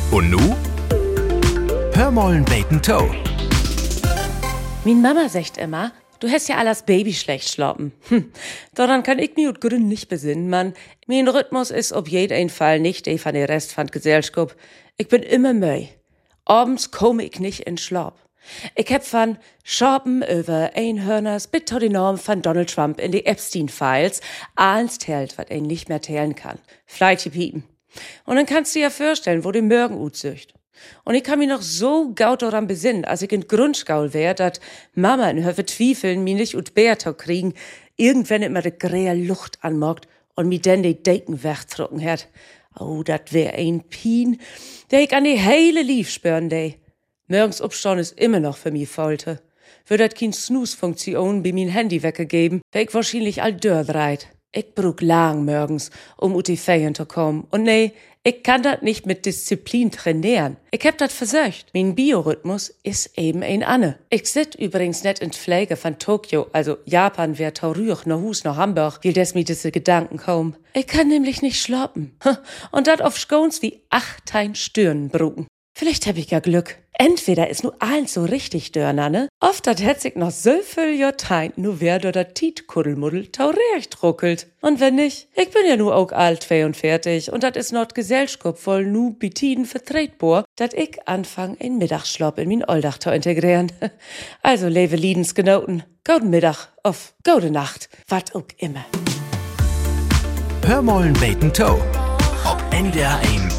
Und nu? Hör mollen beten Toe. Min Mama sagt immer, du hast ja alles Baby schlecht schlafen. Daran kann ich mich und Grün nicht besinnen, Mann. Mein Rhythmus ist auf jeden Fall nicht der von der Rest von der Gesellschaft. Ich bin immer müde. Abends komme ich nicht in Schlaf. Ich hab von Schaben über Einhörners bis zu den Namen von Donald Trump in die Epstein-Files alles tellt, was ein nicht mehr teilen kann. Fleischige Piepen. Und dann kannst du dir ja vorstellen, wo die Morgen utsücht. Und ich kann mich noch so gaut daran besinnen, als ich in Grundschule wär, dat Mama in Höfe Zwiefeln mich nicht ut Bärtau kriegen, irgendwann immer de grähe Luft anmockt und mi denn die Decken wegdrucken hat. Oh, dat wär ein Pien, der ich an die heile Lief spüren dei. Morgens upstauen ist immer noch für mich Folter. Wird dat kein Snooze-Funktion bei mein Handy weggegeben, wär ich wahrscheinlich all dörreit. Ich brauch lang morgens, um ut die Ferien zu kommen. Und nee, ich kann dat nicht mit Disziplin trainieren. Ich hab dat versucht. Mein Biorhythmus ist eben ein Anne. Ich sit übrigens net in Pflege von Tokio, also Japan wär Taurüch, nach Hus, nach Hamburg, weil des mir diese Gedanken kommen. Ich kann nämlich nicht schlafen. Und dat auf Schgons wie 8 Stirn brucken. Vielleicht hab ich ja Glück. Entweder ist nu allen so richtig dörner, ne? Oft hat ich noch so viel Jotein, nu wär do dat Tiet-Kuddelmuddel taurecht ruckelt. Und wenn nicht, ich bin ja nu auch alt 42 und dat is not Gesellschaft voll nu bitiden vertretbar, dat ich anfang in Mittagsschlaf in min Alldach zu integrieren. Also lebe Liedensgenoten, guten Mittag, auf gute Nacht, wat auch immer. Hör mollen beten Toe. Ob NDR 1